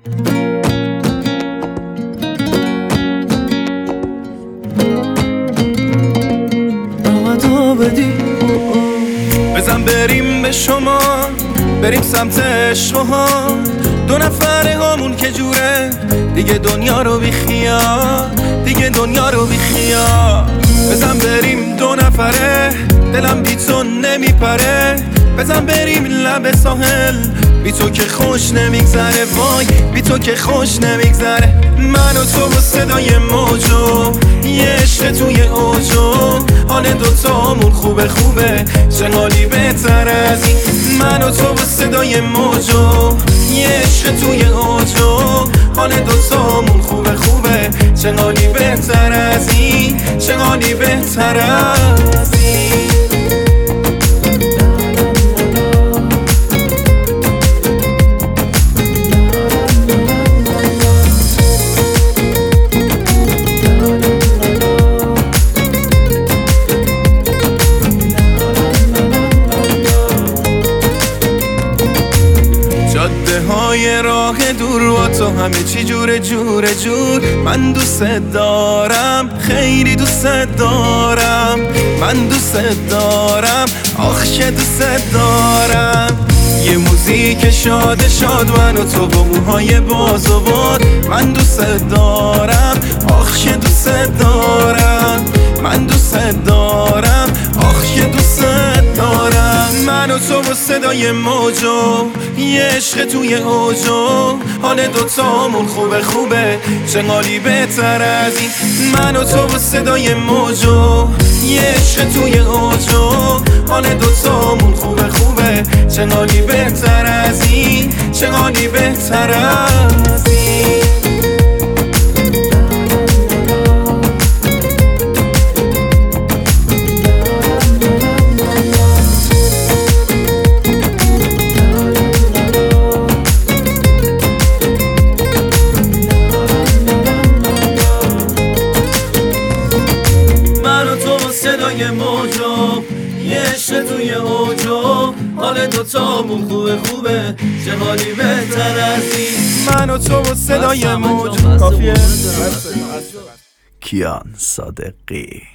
بزن بریم به شما، بریم سمت عشقها، دو نفره همون که جوره، دیگه دنیا رو بیخیال، دیگه دنیا رو بیخیال. بزن بریم دو نفره، دلم بی تو نمیپره. بزن بریم لب ساحل، بی تو که خوش نمیگذره، وای بی تو که خوش نمیگذره. من و تو با صدای موجو، یه عشق توی اوجو، حال دوتامون خوبه خوبه، چه حالی بهتر از این. من و تو با صدای موجو، یه عشق توی اوجو، حال دوتامون خوبه خوبه، چه حالی بهتر از این، چه حالی بهتر از این. جاده های راه دور با تو همه چی جور جور. من دوست دارم، خیلی دوست دارم، من دوست دارم، آخ چه دوست دارم. یه موزیک شاد شاد، من و تو با موهای باز و باد. من دوست دارم، آخ چه دوست دارم، من دوست دارم، آخ چه دوست دارم. من و تو با صدای موجو، یه عشق توی اوجو، حال دوتامون خوبه خوبه، چه حالی بهتر از این. من و تو با صدای موجو، یه عشق توی اوجو، حال دوتامون خوبه خوبه، چه حالی بهتر از این، چه حالی بهتر از این. صدای موجو، یه عشق توی اوجو، حال دوتامون خوبه خوبه، چه حالی بهتر از این. من و تو با صدای موجو. کافیه؟ کیان صادقی.